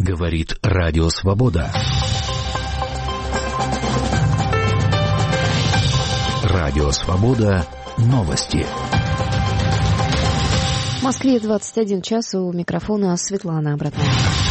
Говорит Радио Свобода. Радио Свобода. Новости. В Москве 21 час, у микрофона Светлана Обратная.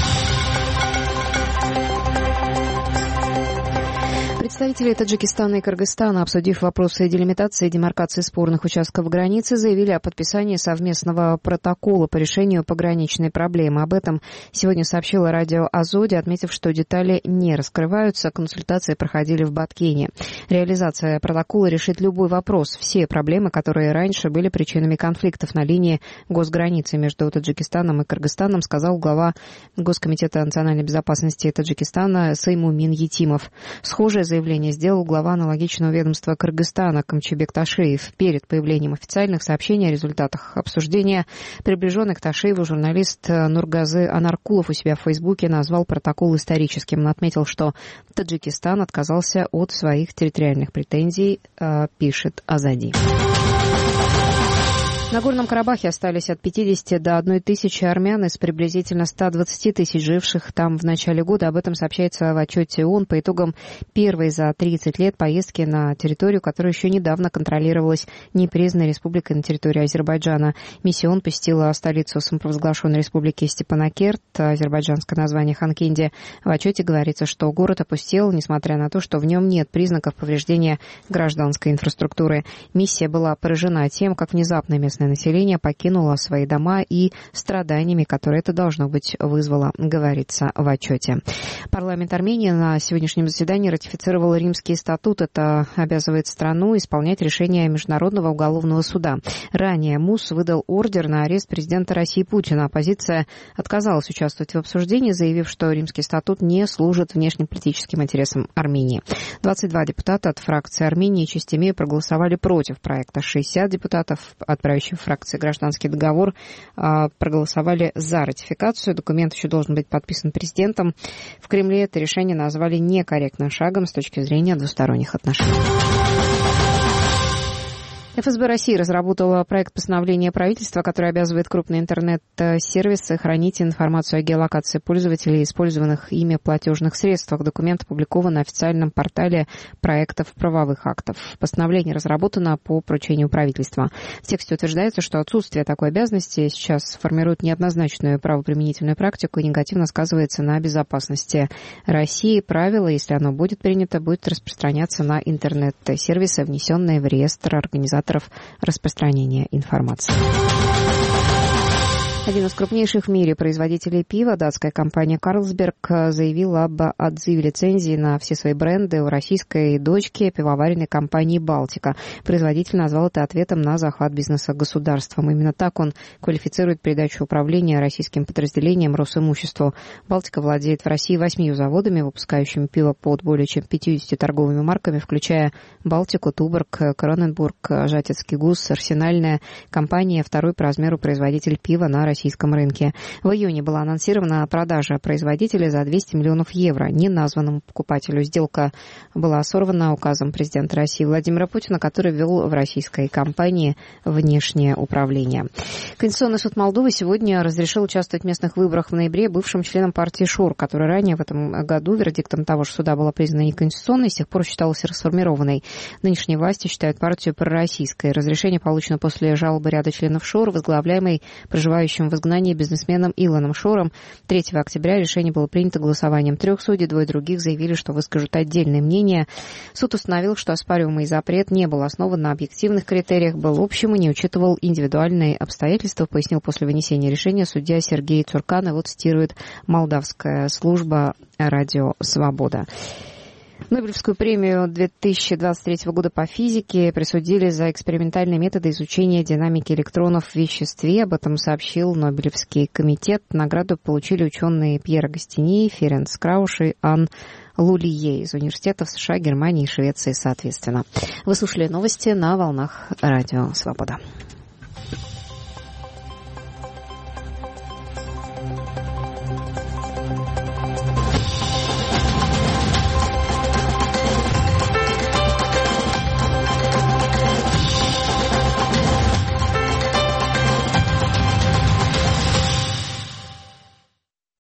Представители Таджикистана и Кыргызстана, обсудив вопросы делимитации и демаркации спорных участков границы, заявили о подписании совместного протокола по решению пограничной проблемы. Об этом сегодня сообщило радио «Азоди», отметив, что детали не раскрываются. Консультации проходили в Баткене. Реализация протокола решит любой вопрос. Все проблемы, которые раньше были причинами конфликтов на линии госграницы между Таджикистаном и Кыргызстаном, сказал глава Госкомитета национальной безопасности Таджикистана Саймумин Етимов. Схожее заявление сделал глава аналогичного ведомства Кыргызстана Камчыбек Ташеев. Перед появлением официальных сообщений о результатах обсуждения приближенный к Ташееву журналист Нургазы Анаркулов у себя в Фейсбуке назвал протокол историческим. Он отметил, что Таджикистан отказался от своих территориальных претензий, пишет Азади. В Нагорном Карабахе остались от 50 до 1 тысячи армян из приблизительно 120 тысяч живших там в начале года. Об этом сообщается в отчете ООН по итогам первой за 30 лет поездки на территорию, которая еще недавно контролировалась непризнанной республикой на территории Азербайджана. Миссия ООН посетила столицу самопровозглашенной республики Степанакерт, азербайджанское название Ханкинди. В отчете говорится, что город опустел, несмотря на то, что в нем нет признаков повреждения гражданской инфраструктуры. Миссия была поражена тем, как внезапно местное население покинуло свои дома и страданиями, которые это, должно быть, вызвало, говорится в отчете. Парламент Армении на сегодняшнем заседании ратифицировал Римский статут. Это обязывает страну исполнять решение Международного уголовного суда. Ранее МУС выдал ордер на арест президента России Путина. Оппозиция отказалась участвовать в обсуждении, заявив, что Римский статут не служит внешнеполитическим интересам Армении. 22 депутата от фракции Армении и Чистемея проголосовали против проекта. 60 депутатов, отправивших фракции «Гражданский договор», проголосовали за ратификацию. Документ еще должен быть подписан президентом. В Кремле это решение назвали некорректным шагом с точки зрения двусторонних отношений. ФСБ России разработала проект постановления правительства, который обязывает крупные интернет-сервисы хранить информацию о геолокации пользователей и использованных ими платежных средствах. Документ опубликован на официальном портале проектов правовых актов. Постановление разработано по поручению правительства. В тексте утверждается, что отсутствие такой обязанности сейчас формирует неоднозначную правоприменительную практику и негативно сказывается на безопасности России. Правило, если оно будет принято, будет распространяться на интернет-сервисы, внесенные в реестр организаторов распространения информации. Один из крупнейших в мире производителей пива, датская компания «Карлсберг», заявила об отзыве лицензии на все свои бренды у российской дочки пивоваренной компании «Балтика». Производитель назвал это ответом на захват бизнеса государством. Именно так он квалифицирует передачу управления российским подразделением Росимуществу. «Балтика» владеет в России 8 заводами, выпускающими пиво под более чем 50 торговыми марками, включая «Балтику», «Туборг», «Кроненбург», «Жатецкий гус», «Арсенальная». Компания второй по размеру производитель пива на российском рынке. В июне была анонсирована продажа производителя за 200 миллионов евро неназванному покупателю. Сделка была сорвана указом президента России Владимира Путина, который ввел в российской компании внешнее управление. Конституционный суд Молдовы сегодня разрешил участвовать в местных выборах в ноябре бывшим членам партии ШОР, которая ранее в этом году вердиктом того же суда была признана неконституционной и с тех пор считалась расформированной. Нынешние власти считают партию пророссийской. Разрешение получено после жалобы ряда членов ШОР, возглавляемой проживающим в изгнании бизнесменом Илоном Шором. 3 октября решение было принято голосованием 3 судей, 2 других заявили, что выскажут отдельное мнение. Суд установил, что оспариваемый запрет не был основан на объективных критериях, был общим и не учитывал индивидуальные обстоятельства, пояснил после вынесения решения судья Сергей Цуркан. Его цитирует молдавская служба «Радио Свобода». Нобелевскую премию 2023 года по физике присудили за экспериментальные методы изучения динамики электронов в веществе. Об этом сообщил Нобелевский комитет. Награду получили ученые Пьер Агостини, Ференц Крауш и Ан Лулие из университетов США, Германии и Швеции, соответственно. Вы слушали новости на волнах Радио Свобода.